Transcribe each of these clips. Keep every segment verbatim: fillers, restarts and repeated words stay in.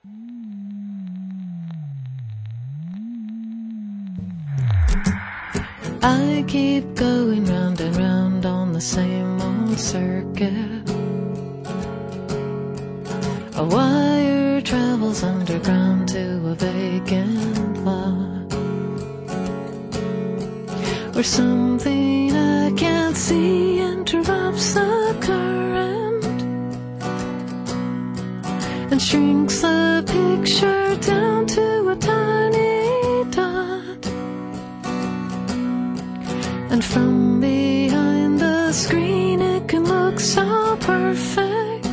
I keep going round and round on the same old circuit. A wire travels underground to a vacant lot, where something I can't see interrupts the current and shrinks the picture down to a tiny dot. And from behind the screen it can look so perfect,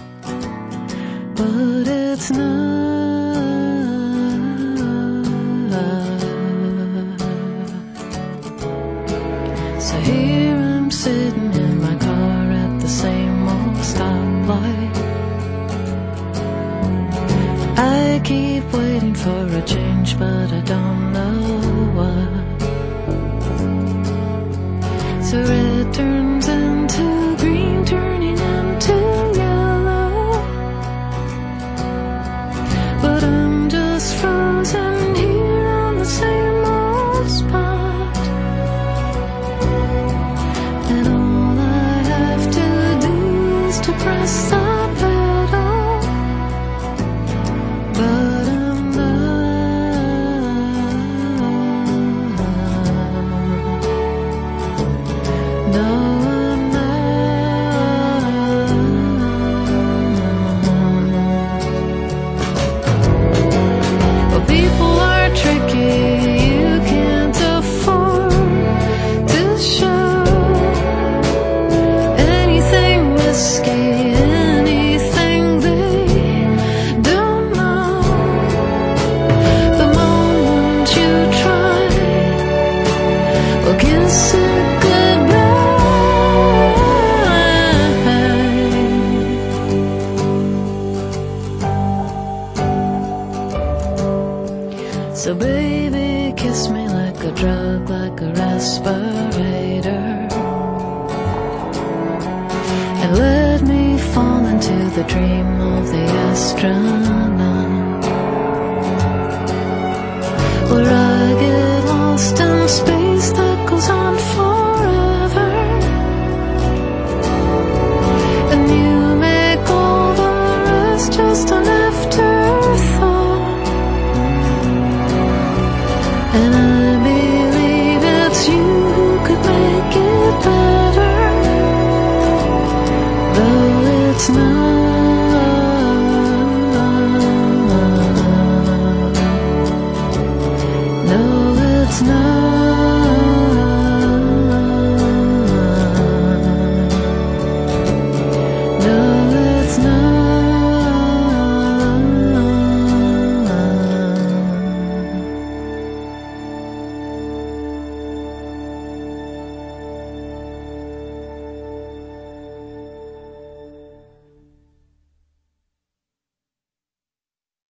but it's not. So here I'm sitting in my car at the same old stoplight. I keep waiting for a change, but I don't know what. So red turns into green, turning into yellow, but I'm just frozen here on the same old spot. And all I have to do is to press the pedal, but I'm not. No, I'm not. Well, people are tricky, you can't afford to show anything risky, anything they don't know. The moment you try, well, kiss it goodbye. So baby, kiss me like a drug, like a respirator, and let me fall into the dream of the astronaut, where I get lost in space that goes on forever, and you make all the rest just an afterthought. And I believe it's you who could make it better, though it's not.